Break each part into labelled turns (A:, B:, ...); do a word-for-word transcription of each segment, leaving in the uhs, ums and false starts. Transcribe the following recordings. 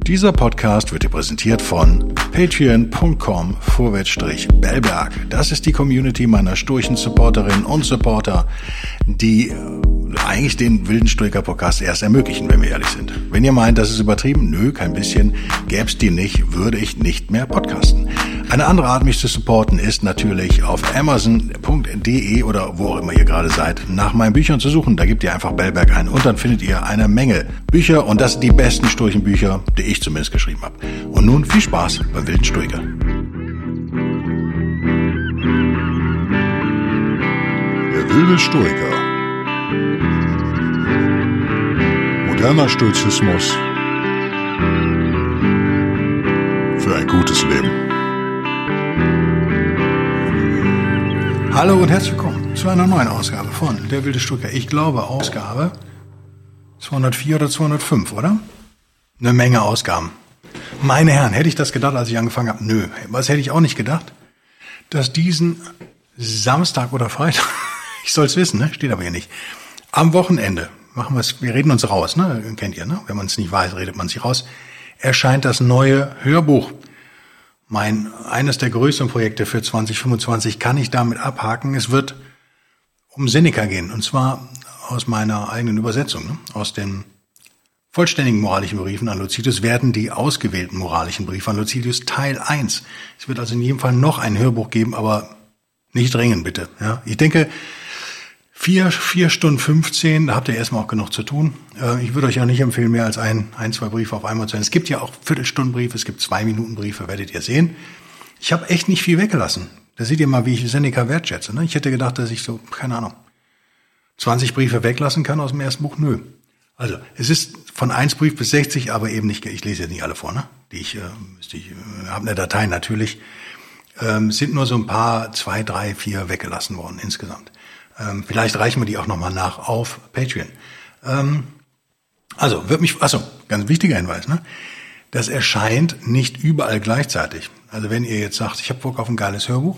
A: Dieser Podcast wird dir präsentiert von patreon.com vorwärtsstrich Bellberg. Das ist die Community meiner sturchen Supporterinnen und Supporter, die eigentlich den Wilden Stoiker Podcast erst ermöglichen, wenn wir ehrlich sind. Wenn ihr meint, das ist übertrieben, nö, kein bisschen, gäb's die nicht, würde ich nicht mehr podcasten. Eine andere Art, mich zu supporten, ist natürlich auf amazon punkt de oder wo auch immer ihr gerade seid, nach meinen Büchern zu suchen. Da gebt ihr einfach Bellberg ein und dann findet ihr eine Menge Bücher und das sind die besten Sturchenbücher, die ich zumindest geschrieben habe. Und nun viel Spaß beim Wilden Stoiker.
B: Der Wilde Stoiker. Moderner Stoizismus für ein gutes Leben.
A: Hallo und herzlich willkommen zu einer neuen Ausgabe von Der Wilde Stoiker. Ich glaube Ausgabe zweihundertvier oder zweihundertfünf, oder? Eine Menge Ausgaben. Meine Herren, hätte ich das gedacht, als ich angefangen habe? Nö. Was hätte ich auch nicht gedacht? Dass diesen Samstag oder Freitag, ich soll es wissen, ne? Steht aber hier nicht, am Wochenende, machen wir es, wir reden uns raus, ne? Kennt ihr, ne? Wenn man es nicht weiß, redet man sich raus, erscheint das neue Hörbuch. Mein, eines der größten Projekte für zwanzig fünfundzwanzig kann ich damit abhaken. Es wird um Seneca gehen, und zwar aus meiner eigenen Übersetzung, ne? Aus den vollständigen moralischen Briefen an Lucidius werden die ausgewählten moralischen Briefe an Lucidius Teil eins. Es wird also in jedem Fall noch ein Hörbuch geben, aber nicht dringend, bitte. Ja, ich denke, vier, vier Stunden fünfzehn, da habt ihr erstmal auch genug zu tun. Ich würde euch auch nicht empfehlen, mehr als ein, ein, zwei Briefe auf einmal zu hören. Es gibt ja auch Viertelstundenbriefe, es gibt zwei Minuten Briefe, werdet ihr sehen. Ich habe echt nicht viel weggelassen. Da seht ihr mal, wie ich Seneca wertschätze. Ne? Ich hätte gedacht, dass ich so, keine Ahnung, zwanzig Briefe weglassen kann aus dem ersten Buch. Nö. Also, es ist von eins Brief bis sechzig, aber eben nicht, ich lese jetzt nicht alle vor, ne? Die ich, äh, ich äh, habe eine Datei natürlich. Ähm, sind nur so ein paar, zwei, drei, vier weggelassen worden insgesamt. Ähm, vielleicht reichen wir die auch nochmal nach auf Patreon. Ähm, also, wird mich, achso, ganz wichtiger Hinweis, ne? Das erscheint nicht überall gleichzeitig. Also, wenn ihr jetzt sagt, ich habe Bock auf ein geiles Hörbuch,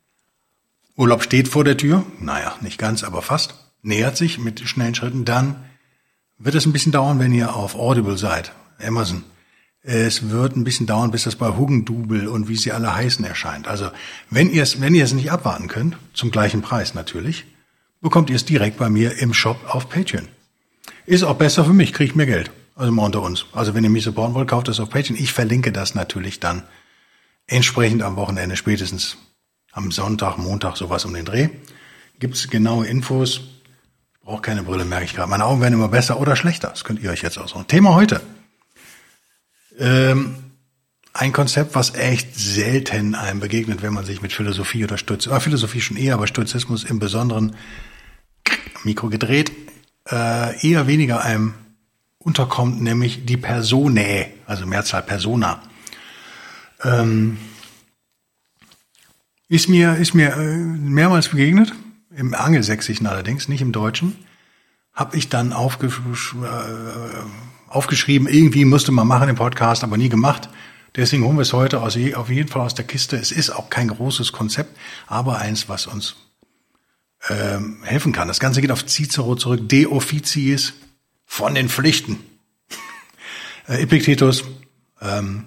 A: Urlaub steht vor der Tür, naja, nicht ganz, aber fast, nähert sich mit schnellen Schritten, dann wird es ein bisschen dauern, wenn ihr auf Audible seid, Amazon. Es wird ein bisschen dauern, bis das bei Hugendubel und wie sie alle heißen erscheint. Also, wenn ihr es, wenn ihr es nicht abwarten könnt, zum gleichen Preis natürlich, bekommt ihr es direkt bei mir im Shop auf Patreon. Ist auch besser für mich, kriegt mehr Geld. Also mal unter uns. Also wenn ihr mich supporten wollt, kauft es auf Patreon. Ich verlinke das natürlich dann entsprechend am Wochenende, spätestens am Sonntag, Montag, sowas um den Dreh. Gibt's genaue Infos. Ich brauche keine Brille, merke ich gerade. Meine Augen werden immer besser oder schlechter. Das könnt ihr euch jetzt aussuchen. Thema heute. Ähm, ein Konzept, was echt selten einem begegnet, wenn man sich mit Philosophie oder Stoizismus, äh, Philosophie schon eher, aber Stoizismus im Besonderen, Mikro gedreht, äh, eher weniger einem unterkommt, nämlich die Personae, also Mehrzahl Persona. Ähm, ist mir, ist mir äh, mehrmals begegnet, im Angelsächsischen allerdings, nicht im Deutschen, habe ich dann aufgesch- äh, aufgeschrieben, irgendwie musste man machen im Podcast, aber nie gemacht. Deswegen holen wir es heute aus, auf jeden Fall aus der Kiste. Es ist auch kein großes Konzept, aber eins, was uns ähm, helfen kann. Das Ganze geht auf Cicero zurück, De Officiis, von den Pflichten. äh, Epictetus. Ähm,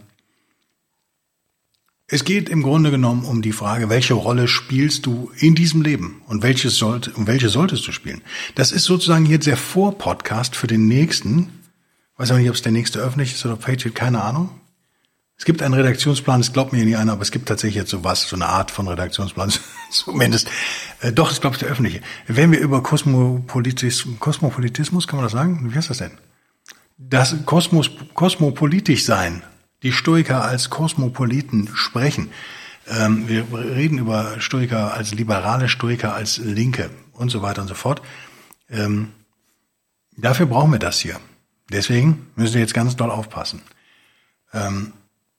A: es geht im Grunde genommen um die Frage, welche Rolle spielst du in diesem Leben und welches sollte, und welche solltest du spielen? Das ist sozusagen jetzt der Vorpodcast für den nächsten. Ich weiß auch nicht, ob es der nächste öffentlich ist oder Patreon, keine Ahnung. Es gibt einen Redaktionsplan, das glaubt mir nie einer, aber es gibt tatsächlich jetzt sowas, so eine Art von Redaktionsplan, zumindest. Äh, doch, das glaube ich der öffentliche. Wenn wir über Kosmopolitis, Kosmopolitismus, kann man das sagen? Wie heißt das denn? Das Kosmos, kosmopolitisch sein, die Stoiker als Kosmopoliten sprechen. Ähm, wir reden über Stoiker als liberale Stoiker, als Linke und so weiter und so fort. Ähm, dafür brauchen wir das hier. Deswegen müssen wir jetzt ganz doll aufpassen. Ähm,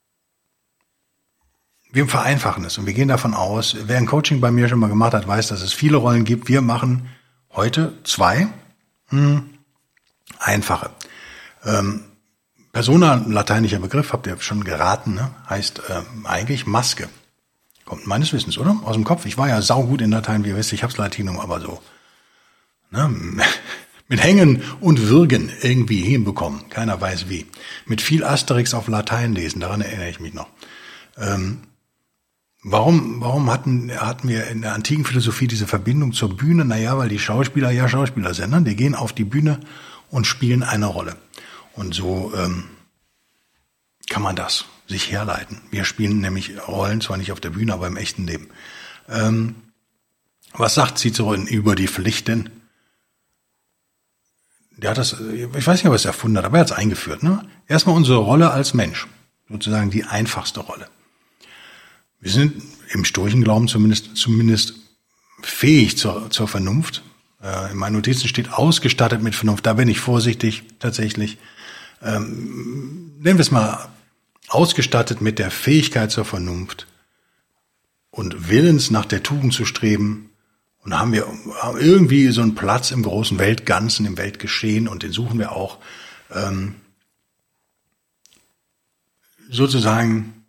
A: Wir vereinfachen es und wir gehen davon aus, wer ein Coaching bei mir schon mal gemacht hat, weiß, dass es viele Rollen gibt. Wir machen heute zwei hm, einfache. Ähm, Persona, ein lateinischer Begriff, habt ihr schon geraten, ne? Heißt ähm, eigentlich Maske. Kommt meines Wissens, oder? Aus dem Kopf. Ich war ja saugut in Latein, wie ihr wisst, ich hab's Latinum, aber so. Ne? mit Hängen und Würgen irgendwie hinbekommen. Keiner weiß wie. Mit viel Asterix auf Latein lesen, daran erinnere ich mich noch. Ähm, warum warum hatten, hatten wir in der antiken Philosophie diese Verbindung zur Bühne? Naja, weil die Schauspieler ja Schauspieler sind. Ne? Die gehen auf die Bühne und spielen eine Rolle. Und so ähm, kann man das sich herleiten. Wir spielen nämlich Rollen, zwar nicht auf der Bühne, aber im echten Leben. Ähm, was sagt Cicero über die Pflichten? Der hat das, ich weiß nicht, ob er es erfunden hat, aber er hat es eingeführt. Ne? Erstmal unsere Rolle als Mensch, sozusagen die einfachste Rolle. Wir sind im Stoikenglauben zumindest zumindest fähig zur, zur Vernunft. Äh, in meinen Notizen steht ausgestattet mit Vernunft. Da bin ich vorsichtig tatsächlich. Ähm, nennen wir es mal ausgestattet mit der Fähigkeit zur Vernunft und Willens nach der Tugend zu streben. Und haben wir haben irgendwie so einen Platz im großen Weltganzen, im Weltgeschehen, und den suchen wir auch ähm, sozusagen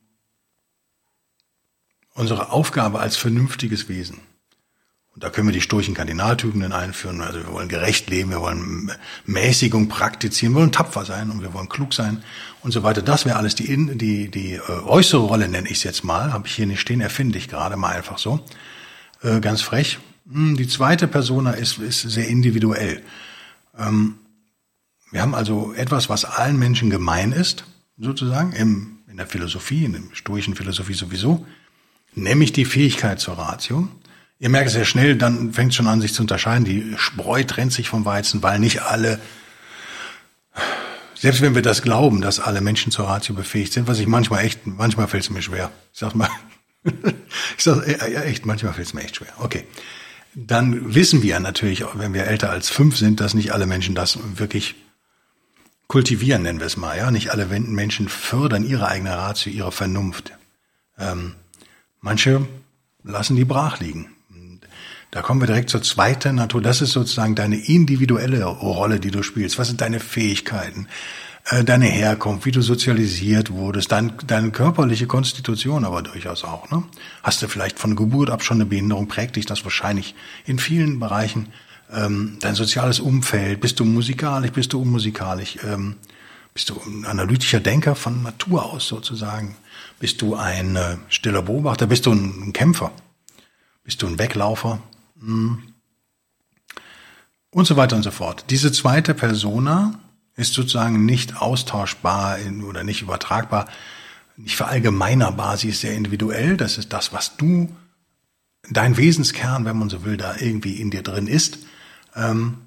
A: unsere Aufgabe als vernünftiges Wesen. Und da können wir die stoischen Kardinaltugenden einführen. Also wir wollen gerecht leben, wir wollen Mäßigung praktizieren, wir wollen tapfer sein und wir wollen klug sein und so weiter. Das wäre alles die, die, die äh, äußere Rolle, nenne ich es jetzt mal. Habe ich hier nicht stehen, erfinde ich gerade mal einfach so. Äh, ganz frech. Die zweite Persona ist, ist sehr individuell. Ähm, wir haben also etwas, was allen Menschen gemein ist, sozusagen, im, in der Philosophie, in der stoischen Philosophie sowieso, nämlich die Fähigkeit zur Ratio. Ihr merkt es sehr schnell, dann fängt es schon an, sich zu unterscheiden. Die Spreu trennt sich vom Weizen, weil nicht alle, selbst wenn wir das glauben, dass alle Menschen zur Ratio befähigt sind, was ich manchmal echt, manchmal fällt es mir schwer. Ich sag mal, ich sag echt, manchmal fällt es mir echt schwer. Okay. Dann wissen wir natürlich, wenn wir älter als fünf sind, dass nicht alle Menschen das wirklich kultivieren, nennen wir es mal. Ja, nicht alle Menschen fördern ihre eigene Ratio, ihre Vernunft. Ähm, manche lassen die brach liegen. Da kommen wir direkt zur zweiten Natur. Das ist sozusagen deine individuelle Rolle, die du spielst. Was sind deine Fähigkeiten, äh, deine Herkunft, wie du sozialisiert wurdest, dein, deine körperliche Konstitution aber durchaus auch. Ne? Hast du vielleicht von Geburt ab schon eine Behinderung, prägt dich das wahrscheinlich in vielen Bereichen. Ähm, dein soziales Umfeld, bist du musikalisch, bist du unmusikalisch, ähm, bist du ein analytischer Denker von Natur aus sozusagen, bist du ein äh, stiller Beobachter, bist du ein, ein Kämpfer, bist du ein Weglaufer, hm. und so weiter und so fort. Diese zweite Persona ist sozusagen nicht austauschbar in, oder nicht übertragbar, nicht verallgemeinerbar, sie ist sehr individuell, das ist das, was du, dein Wesenskern, wenn man so will, da irgendwie in dir drin ist. Ähm,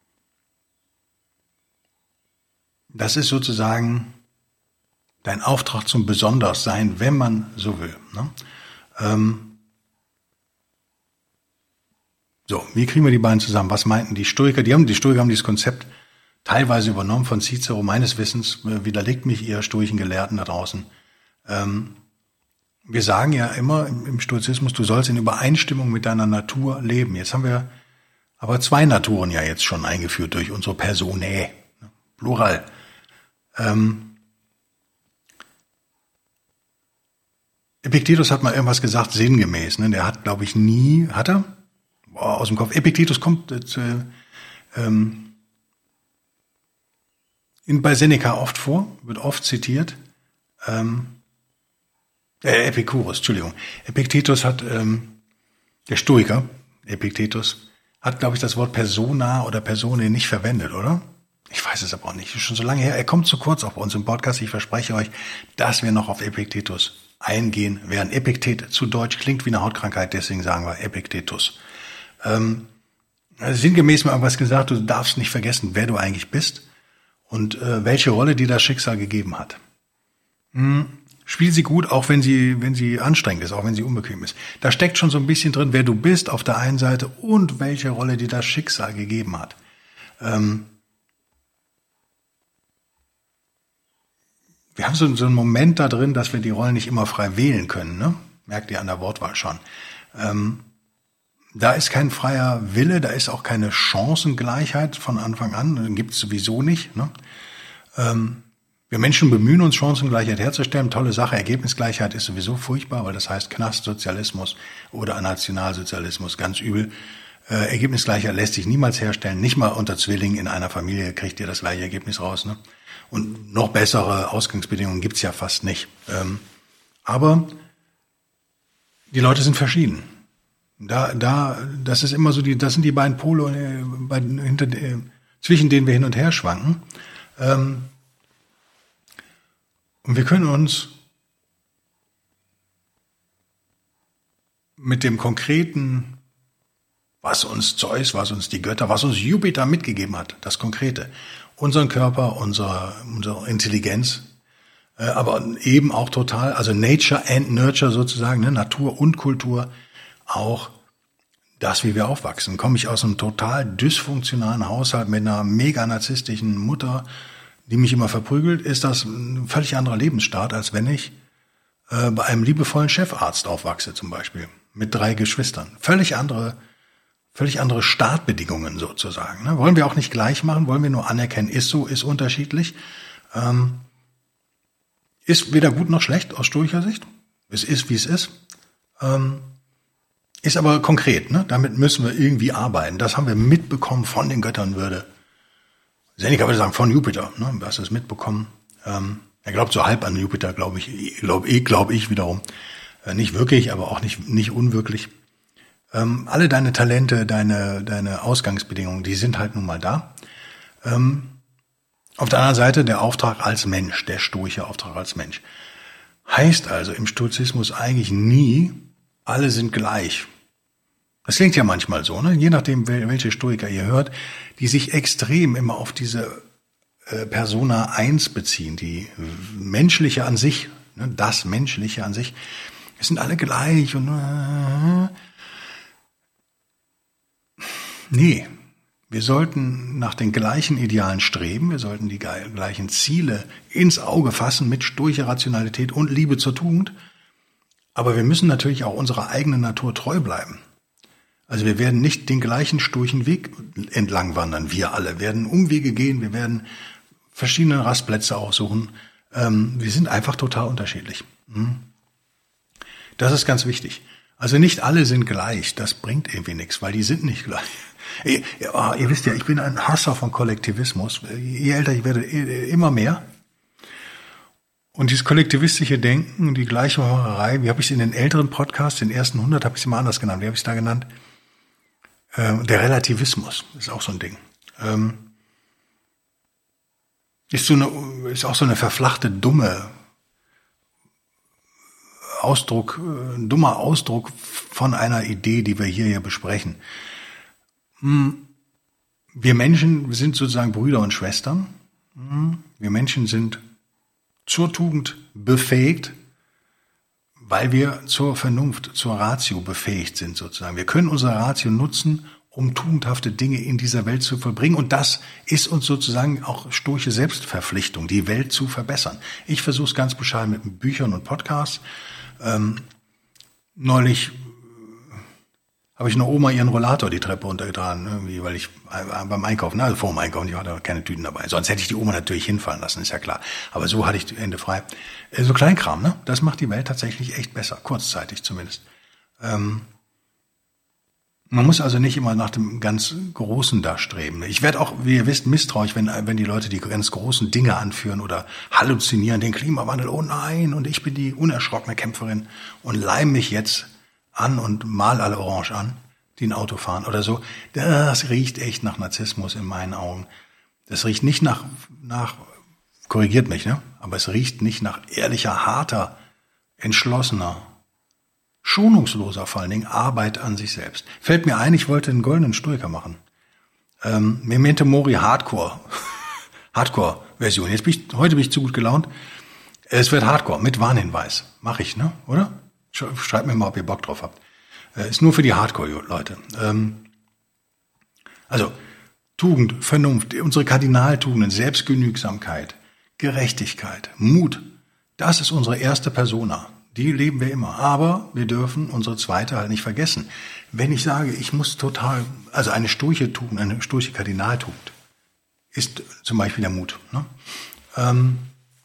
A: das ist sozusagen dein Auftrag zum Besonderssein, wenn man so will. Ne? Ähm, so, wie kriegen wir die beiden zusammen? Was meinten die Stoiker? Die haben, die Stoiker haben dieses Konzept teilweise übernommen von Cicero. Meines Wissens äh, widerlegt mich ihr stoischen Gelehrten da draußen. Ähm, wir sagen ja immer im, im Stoizismus, du sollst in Übereinstimmung mit deiner Natur leben. Jetzt haben wir aber zwei Naturen ja jetzt schon eingeführt durch unsere Personae, ne? Plural. Ähm, Epiktetus hat mal irgendwas gesagt, sinngemäß. Ne? Der hat, glaube ich, nie, hat er? Boah, aus dem Kopf. Epiktetus kommt äh, ähm, in, bei Seneca oft vor, wird oft zitiert. Ähm, äh, Epikuros, Entschuldigung. Epiktetus hat, ähm, der Stoiker, Epiktetus, hat, glaube ich, das Wort Persona oder Persone nicht verwendet, oder? Ich weiß es aber auch nicht. Ist schon so lange her. Er kommt zu kurz auf uns im Podcast. Ich verspreche euch, dass wir noch auf Epiktetus eingehen werden. Epiktet zu Deutsch klingt wie eine Hautkrankheit, deswegen sagen wir Epiktetus. Ähm, also sinngemäß mal irgendwas gesagt, du darfst nicht vergessen, wer du eigentlich bist und äh, welche Rolle dir das Schicksal gegeben hat. Hm, spiel sie gut, auch wenn sie, wenn sie anstrengend ist, auch wenn sie unbequem ist. Da steckt schon so ein bisschen drin, wer du bist auf der einen Seite und welche Rolle dir das Schicksal gegeben hat. Ähm, Wir haben so, so einen Moment da drin, dass wir die Rollen nicht immer frei wählen können. Ne? Merkt ihr an der Wortwahl schon. Ähm, da ist kein freier Wille, da ist auch keine Chancengleichheit von Anfang an. Den gibt es sowieso nicht. Ne? Ähm, wir Menschen bemühen uns, Chancengleichheit herzustellen. Tolle Sache, Ergebnisgleichheit ist sowieso furchtbar, weil das heißt Knast, Sozialismus oder Nationalsozialismus, ganz übel. Äh, Ergebnisgleichheit lässt sich niemals herstellen. Nicht mal unter Zwillingen in einer Familie kriegt ihr das gleiche Ergebnis raus. Ne? Und noch bessere Ausgangsbedingungen gibt's ja fast nicht. Ähm, aber die Leute sind verschieden. Da, da, das ist immer so die, das sind die beiden Pole, äh, bei, hinter, äh, zwischen denen wir hin und her schwanken. Ähm, und wir können uns mit dem konkreten, was uns Zeus, was uns die Götter, was uns Jupiter mitgegeben hat, das Konkrete, unseren Körper, unsere, unsere Intelligenz, äh, aber eben auch total, also Nature and Nurture sozusagen, ne, Natur und Kultur, auch das, wie wir aufwachsen. Komme ich aus einem total dysfunktionalen Haushalt mit einer mega narzisstischen Mutter, die mich immer verprügelt, ist das ein völlig anderer Lebensstart, als wenn ich äh, bei einem liebevollen Chefarzt aufwachse zum Beispiel, mit drei Geschwistern. Völlig andere Völlig andere Startbedingungen sozusagen. Ne? Wollen wir auch nicht gleich machen, wollen wir nur anerkennen, ist so, ist unterschiedlich. Ähm, ist weder gut noch schlecht aus stoischer Sicht. Es ist, wie es ist. Ähm, ist aber konkret. Ne? Damit müssen wir irgendwie arbeiten. Das haben wir mitbekommen von den Göttern, würde Seneca würde sagen, von Jupiter. Ne? Du hast es mitbekommen. Ähm, er glaubt so halb an Jupiter, glaube ich. Glaube ich, glaub ich wiederum. Äh, nicht wirklich, aber auch nicht, nicht unwirklich. Ähm, alle deine Talente, deine, deine Ausgangsbedingungen, die sind halt nun mal da. Ähm, auf der anderen Seite der Auftrag als Mensch, der stoische Auftrag als Mensch. Heißt also im Stoizismus eigentlich nie, alle sind gleich. Das klingt ja manchmal so, ne? Je nachdem, welche Stoiker ihr hört, die sich extrem immer auf diese äh, Persona eins beziehen, die menschliche an sich, ne? Das Menschliche an sich. Es sind alle gleich und äh, nee, wir sollten nach den gleichen Idealen streben, wir sollten die gleichen Ziele ins Auge fassen mit stoischer Rationalität und Liebe zur Tugend, aber wir müssen natürlich auch unserer eigenen Natur treu bleiben. Also wir werden nicht den gleichen stoischen Weg entlang wandern, wir alle werden Umwege gehen, wir werden verschiedene Rastplätze aussuchen, ähm, wir sind einfach total unterschiedlich. Das ist ganz wichtig. Also nicht alle sind gleich, das bringt irgendwie nichts, weil die sind nicht gleich. Ihr, ihr wisst ja, ich bin ein Hasser von Kollektivismus. Je älter ich werde, immer mehr. Und dieses kollektivistische Denken, die gleiche Horerei, wie habe ich es in den älteren Podcasts, den ersten hundert, habe ich es immer anders genannt. Wie habe ich es da genannt? Ähm, der Relativismus ist auch so ein Ding. Ähm, ist so eine, ist auch so eine verflachte, dumme Ausdruck, ein dummer Ausdruck von einer Idee, die wir hier ja besprechen. Wir Menschen sind sozusagen Brüder und Schwestern. Wir Menschen sind zur Tugend befähigt, weil wir zur Vernunft, zur Ratio befähigt sind sozusagen. Wir können unsere Ratio nutzen, um tugendhafte Dinge in dieser Welt zu vollbringen. Und das ist uns sozusagen auch stoische Selbstverpflichtung, die Welt zu verbessern. Ich versuche es ganz bescheiden mit Büchern und Podcasts. Ähm, neulich habe ich einer Oma ihren Rollator die Treppe runtergetragen, irgendwie, weil ich äh, beim Einkaufen, also vor dem Einkaufen, ich hatte keine Tüten dabei. Sonst hätte ich die Oma natürlich hinfallen lassen, ist ja klar. Aber so hatte ich die Hände frei. Äh, so Kleinkram, ne? Das macht die Welt tatsächlich echt besser, kurzzeitig zumindest. Ähm, man muss also nicht immer nach dem ganz Großen da streben. Ich werde auch, wie ihr wisst, misstrauisch, wenn, wenn die Leute die ganz großen Dinge anführen oder halluzinieren, den Klimawandel, oh nein, und ich bin die unerschrockene Kämpferin und leim mich jetzt an und mal alle orange an, die ein Auto fahren oder so. Das riecht echt nach Narzissmus in meinen Augen. Das riecht nicht nach, nach, korrigiert mich, ne? Aber es riecht nicht nach ehrlicher, harter, entschlossener, schonungsloser vor allen Dingen Arbeit an sich selbst. Fällt mir ein, ich wollte einen goldenen Stoiker machen. Ähm, Memento Mori Hardcore. Hardcore-Version. Jetzt bin ich, heute bin ich zu gut gelaunt. Es wird Hardcore mit Warnhinweis. Mache ich, ne? Oder? Schreibt mir mal, ob ihr Bock drauf habt. Äh, ist nur für die Hardcore-Leute. Ähm, also, Tugend, Vernunft, unsere Kardinaltugenden, Selbstgenügsamkeit, Gerechtigkeit, Mut, das ist unsere erste Persona. Die leben wir immer. Aber wir dürfen unsere zweite halt nicht vergessen. Wenn ich sage, ich muss total, also eine stoische Tugend, eine stoische Kardinaltugend, ist zum Beispiel der Mut. Ne? Ähm,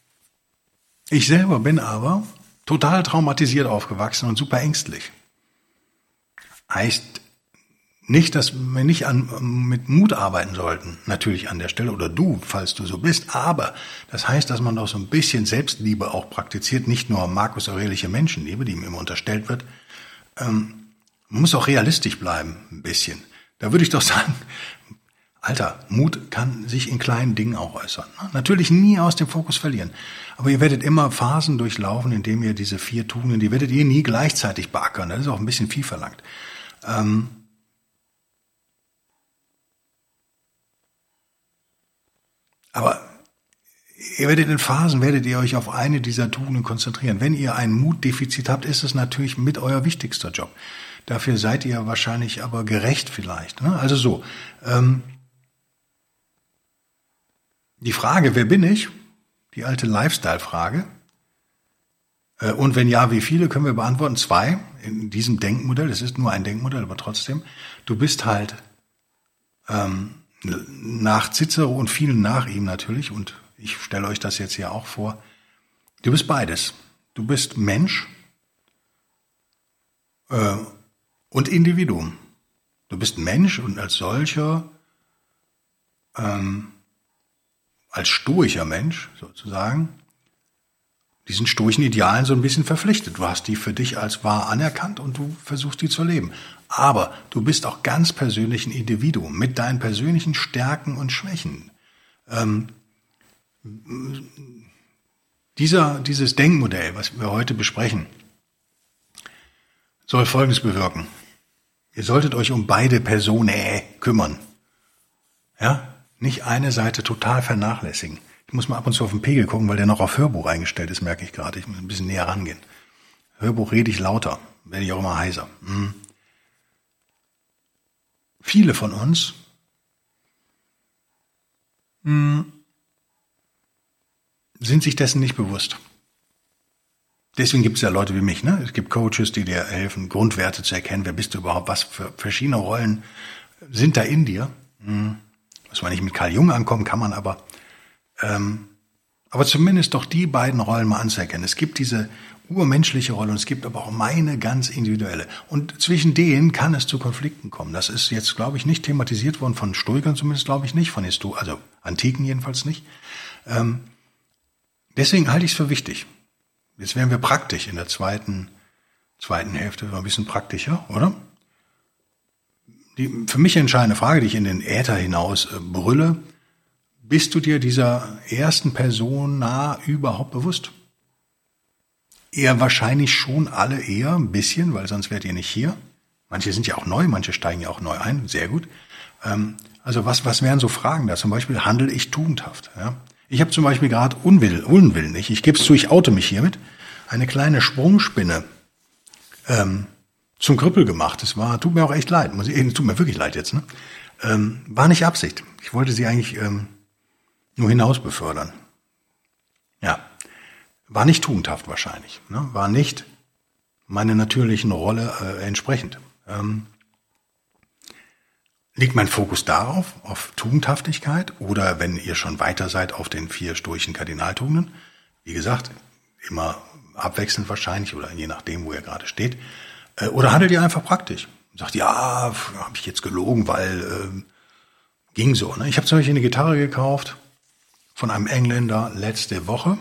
A: ich selber bin aber total traumatisiert aufgewachsen und super ängstlich. Heißt nicht, dass wir nicht an, mit Mut arbeiten sollten, natürlich an der Stelle, oder du, falls du so bist, aber das heißt, dass man doch so ein bisschen Selbstliebe auch praktiziert, nicht nur Marcus Aureliusche Menschenliebe, die ihm immer unterstellt wird. Ähm, man muss auch realistisch bleiben, ein bisschen. Da würde ich doch sagen, Alter, Mut kann sich in kleinen Dingen auch äußern. Natürlich nie aus dem Fokus verlieren. Aber ihr werdet immer Phasen durchlaufen, in denen ihr diese vier Tugenden, die werdet ihr nie gleichzeitig beackern. Das ist auch ein bisschen viel verlangt. Ähm, Aber ihr werdet in Phasen, werdet ihr euch auf eine dieser Tugenden konzentrieren. Wenn ihr ein Mutdefizit habt, ist es natürlich mit euer wichtigster Job. Dafür seid ihr wahrscheinlich aber gerecht vielleicht. Ne? Also so, ähm, die Frage, wer bin ich? Die alte Lifestyle-Frage. Äh, und wenn ja, wie viele, können wir beantworten? Zwei in diesem Denkmodell. Es ist nur ein Denkmodell, aber trotzdem. Du bist halt ähm, nach Cicero und vielen nach ihm natürlich, und ich stelle euch das jetzt ja auch vor, du bist beides. Du bist Mensch äh, und Individuum. Du bist Mensch und als solcher, ähm, als stoischer Mensch sozusagen, diesen stoischen Idealen so ein bisschen verpflichtet. Du hast die für dich als wahr anerkannt und du versuchst die zu leben. Aber du bist auch ganz persönlich ein Individuum mit deinen persönlichen Stärken und Schwächen. Ähm, dieser, dieses Denkmodell, was wir heute besprechen, soll Folgendes bewirken. Ihr solltet euch um beide Personen kümmern. Ja? Nicht eine Seite total vernachlässigen. Ich muss mal ab und zu auf den Pegel gucken, weil der noch auf Hörbuch eingestellt ist, merke ich gerade. Ich muss ein bisschen näher rangehen. Hörbuch rede ich lauter, werde ich auch immer heiser. Hm. Viele von uns hm, sind sich dessen nicht bewusst. Deswegen gibt es ja Leute wie mich. Ne? Es gibt Coaches, die dir helfen, Grundwerte zu erkennen. Wer bist du überhaupt? Was für verschiedene Rollen sind da in dir? Hm. Muss man nicht mit Carl Jung ankommen, kann man aber. Ähm, aber zumindest doch die beiden Rollen mal anzuerkennen. Es gibt diese urmenschliche Rolle und es gibt aber auch meine ganz individuelle. Und zwischen denen kann es zu Konflikten kommen. Das ist jetzt, glaube ich, nicht thematisiert worden, von Stoikern zumindest, glaube ich nicht, von Histo- also Antiken jedenfalls nicht. Ähm, deswegen halte ich es für wichtig. Jetzt wären wir praktisch in der zweiten, zweiten Hälfte, ein bisschen praktischer, oder? Die für mich entscheidende Frage, die ich in den Äther hinaus äh, brülle: Bist du dir dieser ersten Person nah überhaupt bewusst? Eher wahrscheinlich schon alle eher ein bisschen, weil sonst wärt ihr nicht hier. Manche sind ja auch neu, manche steigen ja auch neu ein, sehr gut. Ähm, also was, was wären so Fragen da? Zum Beispiel, handle ich tugendhaft? Ja? Ich habe zum Beispiel gerade Unwill, unwillentlich, ich gebe es zu, ich oute mich hiermit, eine kleine Sprungspinne ähm, zum Krüppel gemacht. Das war, tut mir auch echt leid, muss ich, tut mir wirklich leid jetzt. Ne? Ähm, war nicht Absicht. Ich wollte sie eigentlich ähm, nur hinaus befördern. Ja, war nicht tugendhaft wahrscheinlich. Ne? War nicht meiner natürlichen Rolle äh, entsprechend. Ähm, liegt mein Fokus darauf, auf Tugendhaftigkeit, oder wenn ihr schon weiter seid, auf den vier stoischen Kardinaltugenden? Wie gesagt, immer abwechselnd wahrscheinlich oder je nachdem, wo ihr gerade steht. Äh, oder handelt ihr einfach praktisch? Sagt, ja, habe ich jetzt gelogen, weil äh, ging so. Ne? Ich habe zum Beispiel eine Gitarre gekauft von einem Engländer letzte Woche.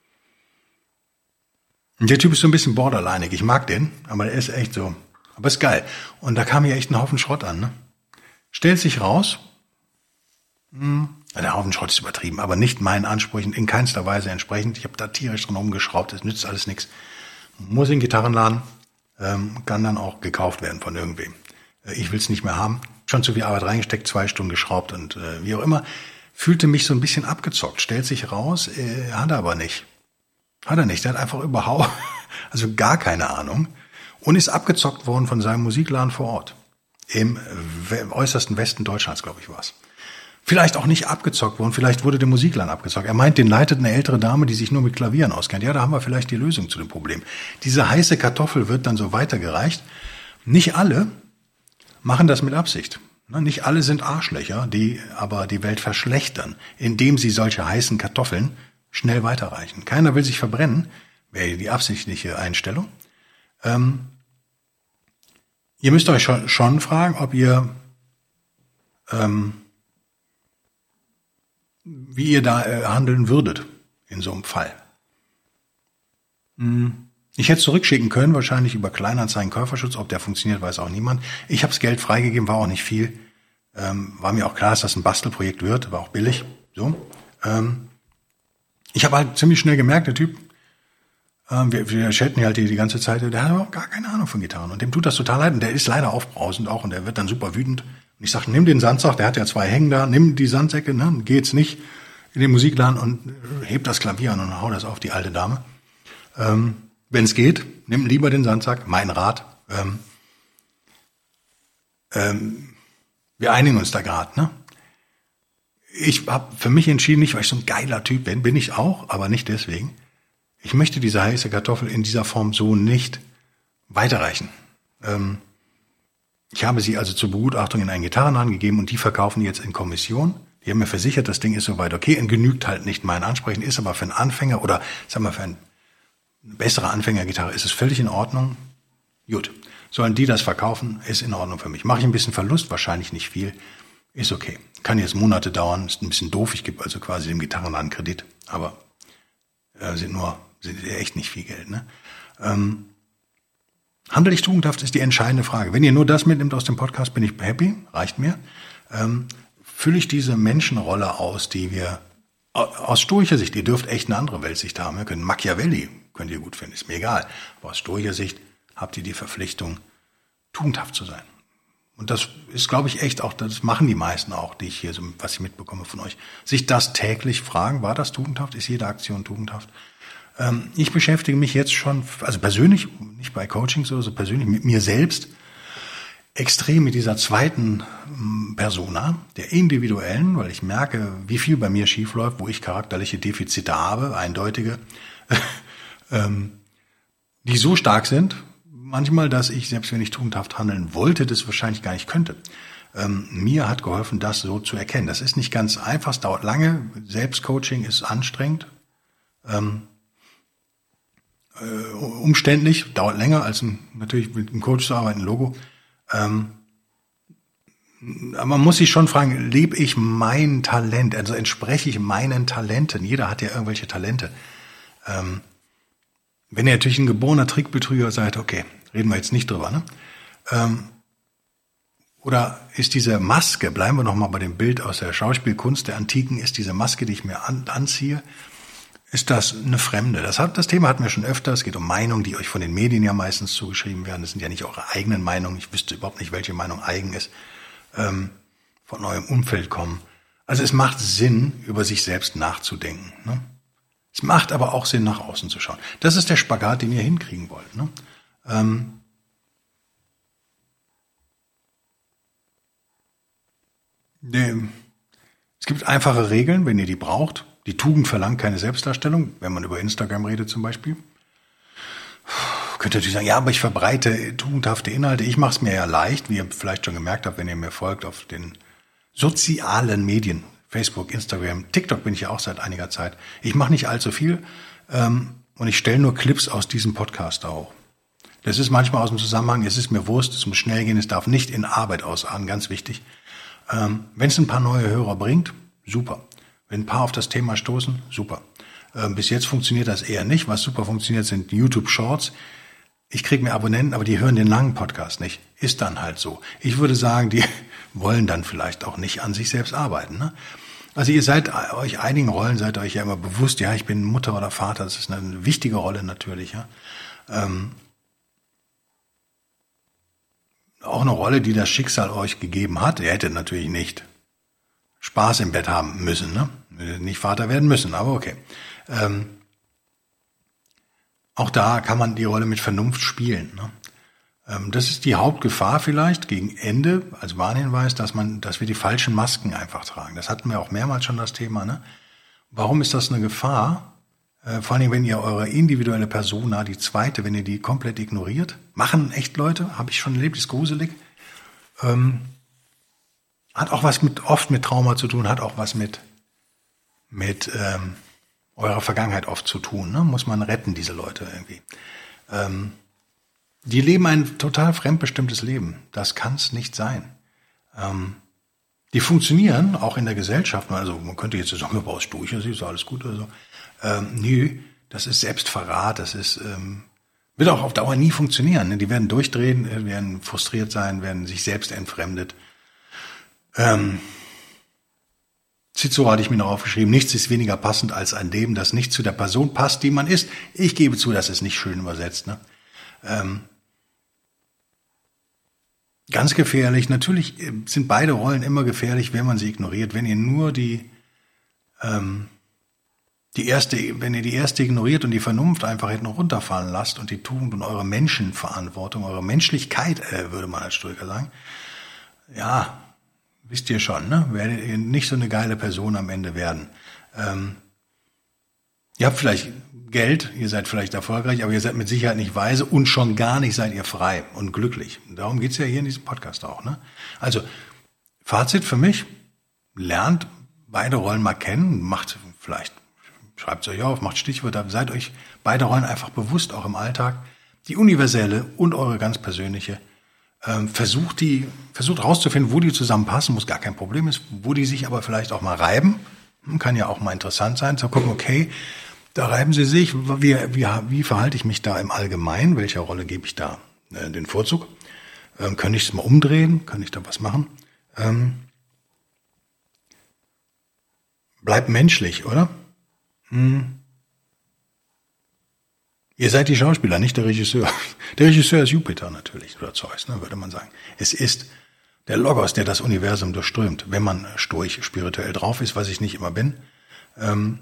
A: Und der Typ ist so ein bisschen borderlineig. Ich mag den, aber er ist echt so. Aber ist geil. Und da kam hier echt ein Haufen Schrott an. Ne? Stellt sich raus, mh, der Haufen Schrott ist übertrieben, aber nicht meinen Ansprüchen, in keinster Weise entsprechend. Ich habe da tierisch dran rumgeschraubt, das nützt alles nichts. Muss in den Gitarrenladen, ähm, kann dann auch gekauft werden von irgendwem. Äh, ich will es nicht mehr haben. Schon zu viel Arbeit reingesteckt, zwei Stunden geschraubt und äh, wie auch immer. Fühlte mich so ein bisschen abgezockt. Stellt sich raus, äh, hat er aber nicht. Hat er nicht. Der hat einfach überhaupt, also gar keine Ahnung. Und ist abgezockt worden von seinem Musikladen vor Ort. Im äußersten Westen Deutschlands, glaube ich, war es. Vielleicht auch nicht abgezockt worden, vielleicht wurde der Musikladen abgezockt. Er meint, den leitet eine ältere Dame, die sich nur mit Klavieren auskennt. Ja, da haben wir vielleicht die Lösung zu dem Problem. Diese heiße Kartoffel wird dann so weitergereicht. Nicht alle machen das mit Absicht. Nicht alle sind Arschlöcher, die aber die Welt verschlechtern, indem sie solche heißen Kartoffeln schnell weiterreichen. Keiner will sich verbrennen, wäre die absichtliche Einstellung. Ähm, ihr müsst euch schon, schon fragen, ob ihr ähm, wie ihr da äh, handeln würdet in so einem Fall. Hm. Ich hätte es zurückschicken können, wahrscheinlich über Kleinanzeigen, Käuferschutz. Ob der funktioniert, weiß auch niemand. Ich habe das Geld freigegeben, war auch nicht viel. Ähm, war mir auch klar, dass das ein Bastelprojekt wird, war auch billig. So. Ähm, ich habe halt ziemlich schnell gemerkt, der Typ, ähm, wir, wir chatten halt die, die ganze Zeit, der hat aber auch gar keine Ahnung von Gitarren. Und dem tut das total leid. Und der ist leider aufbrausend auch und der wird dann super wütend. Und ich sage, nimm den Sandsack, der hat ja zwei Hängen da, nimm die Sandsäcke, ne, geh jetzt nicht in den Musikladen und heb das Klavier an und hau das auf die alte Dame. Ähm, Wenn es geht, nimm lieber den Sandsack, mein Rat. Ähm, ähm, wir einigen uns da gerade, ne? Ich habe für mich entschieden, nicht weil ich so ein geiler Typ bin, bin ich auch, aber nicht deswegen. Ich möchte diese heiße Kartoffel in dieser Form so nicht weiterreichen. Ähm, ich habe sie also zur Begutachtung in einen Gitarrenladen gegeben und die verkaufen die jetzt in Kommission. Die haben mir versichert, das Ding ist soweit okay und genügt halt nicht mein Ansprechen, ist aber für einen Anfänger oder sag mal für einen eine bessere Anfängergitarre ist es völlig in Ordnung. Gut, sollen die das verkaufen, ist in Ordnung für mich. Mache ich ein bisschen Verlust, wahrscheinlich nicht viel, ist okay. Kann jetzt Monate dauern, ist ein bisschen doof. Ich gebe also quasi dem Gitarrenladen Kredit, aber äh, sind nur sind echt nicht viel Geld. Ne? Ähm, handel ich tugendhaft ist die entscheidende Frage. Wenn ihr nur das mitnimmt aus dem Podcast, bin ich happy, reicht mir. Ähm, fülle ich diese Menschenrolle aus, die wir aus stoischer Sicht, ihr dürft echt eine andere Weltsicht haben. Wir können Machiavelli, könnt ihr gut finden, ist mir egal. Aber aus stoischer Sicht habt ihr die Verpflichtung, tugendhaft zu sein. Und das ist, glaube ich, echt auch, das machen die meisten auch, die ich hier so, was ich mitbekomme von euch, sich das täglich fragen, war das tugendhaft? Ist jede Aktion tugendhaft? Ähm, ich beschäftige mich jetzt schon, also persönlich, nicht bei Coachings oder so, persönlich mit mir selbst, extrem mit dieser zweiten Persona, der individuellen, weil ich merke, wie viel bei mir schiefläuft, wo ich charakterliche Defizite habe, eindeutige, ähm, die so stark sind, manchmal, dass ich, selbst wenn ich tugendhaft handeln wollte, das wahrscheinlich gar nicht könnte. Ähm, mir hat geholfen, das so zu erkennen. Das ist nicht ganz einfach, es dauert lange, Selbstcoaching ist anstrengend, ähm, äh, umständlich, dauert länger als ein, natürlich mit einem Coach zu arbeiten, ein Logo. Ähm, aber man muss sich schon fragen, lebe ich mein Talent, also entspreche ich meinen Talenten? Jeder hat ja irgendwelche Talente. Ähm, wenn ihr natürlich ein geborener Trickbetrüger seid, okay, reden wir jetzt nicht drüber, ne? Ähm, oder ist diese Maske, bleiben wir noch mal bei dem Bild aus der Schauspielkunst der Antiken, ist diese Maske, die ich mir an, anziehe, ist das eine Fremde? Das, hat, das Thema hatten wir schon öfter. Es geht um Meinungen, die euch von den Medien ja meistens zugeschrieben werden. Das sind ja nicht eure eigenen Meinungen. Ich wüsste überhaupt nicht, welche Meinung eigen ist. Ähm, von eurem Umfeld kommen. Also es macht Sinn, über sich selbst nachzudenken. Ne? Es macht aber auch Sinn, nach außen zu schauen. Das ist der Spagat, den ihr hinkriegen wollt. Ne? Ähm, ne, es gibt einfache Regeln, wenn ihr die braucht. Die Tugend verlangt keine Selbstdarstellung, wenn man über Instagram redet zum Beispiel. Könnt ihr natürlich sagen, ja, aber ich verbreite tugendhafte Inhalte. Ich mache es mir ja leicht, wie ihr vielleicht schon gemerkt habt, wenn ihr mir folgt auf den sozialen Medien. Facebook, Instagram, TikTok bin ich ja auch seit einiger Zeit. Ich mache nicht allzu viel ähm, und ich stelle nur Clips aus diesem Podcast auch. Das ist manchmal aus dem Zusammenhang, es ist mir Wurst, es muss schnell gehen, es darf nicht in Arbeit ausarten, ganz wichtig. Ähm, wenn es ein paar neue Hörer bringt, super. Wenn ein paar auf das Thema stoßen, super. Ähm, bis jetzt funktioniert das eher nicht. Was super funktioniert, sind YouTube-Shorts. Ich kriege mir Abonnenten, aber die hören den langen Podcast nicht. Ist dann halt so. Ich würde sagen, die wollen dann vielleicht auch nicht an sich selbst arbeiten. Ne? Also ihr seid euch einigen Rollen, seid euch ja immer bewusst, ja, ich bin Mutter oder Vater, das ist eine wichtige Rolle natürlich. Ja? Ähm, auch eine Rolle, die das Schicksal euch gegeben hat. Ihr hättet natürlich nicht Spaß im Bett haben müssen, ne? Nicht Vater werden müssen, aber okay. Ähm, auch da kann man die Rolle mit Vernunft spielen. Ne? Ähm, das ist die Hauptgefahr vielleicht gegen Ende als Warnhinweis, dass man, dass wir die falschen Masken einfach tragen. Das hatten wir auch mehrmals schon das Thema. Ne? Warum ist das eine Gefahr? Äh, vor allem, wenn ihr eure individuelle Persona, die zweite, wenn ihr die komplett ignoriert, machen echt Leute, habe ich schon erlebt, ist gruselig. Ähm, Hat auch was mit, oft mit Trauma zu tun, hat auch was mit, mit ähm, eurer Vergangenheit oft zu tun. Ne? Muss man retten, diese Leute irgendwie. Ähm, die leben ein total fremdbestimmtes Leben. Das kann es nicht sein. Ähm, die funktionieren auch in der Gesellschaft. Also man könnte jetzt sagen, du brauchst durch, das ist alles gut oder so. Ähm, nee, das ist Selbstverrat, das ist, ähm, wird auch auf Dauer nie funktionieren. Ne? Die werden durchdrehen, werden frustriert sein, werden sich selbst entfremdet. Ähm, Cicero hatte ich mir noch aufgeschrieben, nichts ist weniger passend als ein Leben, das nicht zu der Person passt, die man ist. Ich gebe zu, das ist nicht schön übersetzt. Ne? Ähm, ganz gefährlich. Natürlich sind beide Rollen immer gefährlich, wenn man sie ignoriert. Wenn ihr nur die, ähm, die erste, wenn ihr die erste ignoriert und die Vernunft einfach hinten runterfallen lasst und die Tugend und eure Menschenverantwortung, eure Menschlichkeit, äh, würde man als Stoiker sagen, ja, wisst ihr schon, ne? Werdet ihr nicht so eine geile Person am Ende werden. Ähm, ihr habt vielleicht Geld, ihr seid vielleicht erfolgreich, aber ihr seid mit Sicherheit nicht weise und schon gar nicht seid ihr frei und glücklich. Darum geht's ja hier in diesem Podcast auch, ne? Also, Fazit für mich, lernt beide Rollen mal kennen, macht vielleicht, schreibt es euch auf, macht Stichwörter, seid euch beide Rollen einfach bewusst, auch im Alltag, die universelle und eure ganz persönliche. Ähm, versucht die, versucht rauszufinden, wo die zusammenpassen, muss gar kein Problem ist, wo die sich aber vielleicht auch mal reiben, kann ja auch mal interessant sein, zu gucken, okay, da reiben sie sich, wie, wie, wie verhalte ich mich da im Allgemeinen, welcher Rolle gebe ich da äh, den Vorzug, ähm, kann ich es mal umdrehen, kann ich da was machen, ähm, bleibt menschlich, oder? Hm. Ihr seid die Schauspieler, nicht der Regisseur. Der Regisseur ist Jupiter natürlich, oder Zeus, ne, würde man sagen. Es ist der Logos, der das Universum durchströmt, wenn man stoisch spirituell drauf ist, was ich nicht immer bin. Ähm,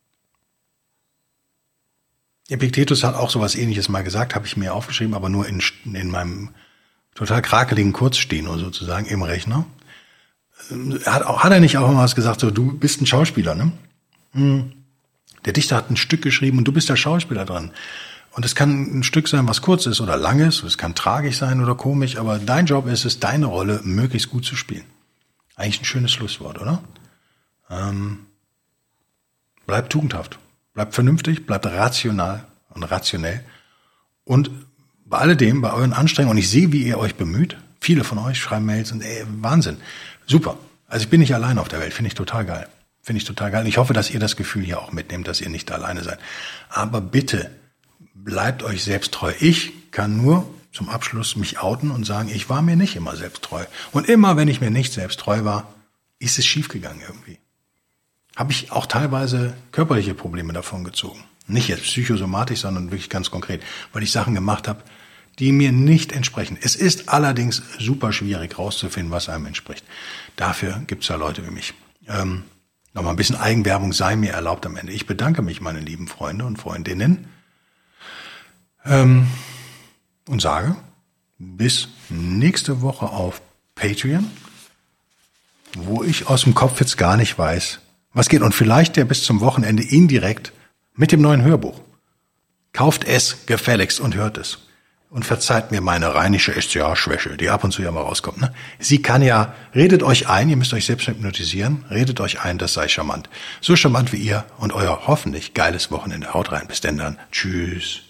A: Epiktetus hat auch sowas Ähnliches mal gesagt, habe ich mir aufgeschrieben, aber nur in, in meinem total krakeligen Kurzsteno sozusagen im Rechner. Ähm, hat, hat er nicht auch mal was gesagt, so, du bist ein Schauspieler, ne? Hm. Der Dichter hat ein Stück geschrieben und du bist der Schauspieler dran. Und es kann ein Stück sein, was kurz ist oder lang ist. Es kann tragisch sein oder komisch, aber dein Job ist es, deine Rolle möglichst gut zu spielen. Eigentlich ein schönes Schlusswort, oder? Ähm, bleibt tugendhaft, bleibt vernünftig, bleibt rational und rationell. Und bei alledem, bei euren Anstrengungen, und ich sehe, wie ihr euch bemüht, viele von euch schreiben Mails und ey, Wahnsinn, super. Also ich bin nicht allein auf der Welt, finde ich total geil. Finde ich total geil. Ich hoffe, dass ihr das Gefühl hier auch mitnehmt, dass ihr nicht alleine seid. Aber bitte, bleibt euch selbst treu. Ich kann nur zum Abschluss mich outen und sagen, ich war mir nicht immer selbst treu. Und immer, wenn ich mir nicht selbst treu war, ist es schiefgegangen irgendwie. Habe ich auch teilweise körperliche Probleme davon gezogen. Nicht jetzt psychosomatisch, sondern wirklich ganz konkret, weil ich Sachen gemacht habe, die mir nicht entsprechen. Es ist allerdings super schwierig rauszufinden, was einem entspricht. Dafür gibt's ja Leute wie mich. Ähm, Nochmal ein bisschen Eigenwerbung sei mir erlaubt am Ende. Ich bedanke mich, meine lieben Freunde und Freundinnen, ähm, und sage bis nächste Woche auf Patreon, wo ich aus dem Kopf jetzt gar nicht weiß, was geht. Und vielleicht ja bis zum Wochenende indirekt mit dem neuen Hörbuch. Kauft es gefälligst und hört es. Und verzeiht mir meine rheinische S C A-Schwäche, die ab und zu ja mal rauskommt. Ne? Sie kann ja, redet euch ein, ihr müsst euch selbst hypnotisieren, redet euch ein, das sei charmant. So charmant wie ihr und euer hoffentlich geiles Wochenende. Haut rein, bis denn dann. Tschüss.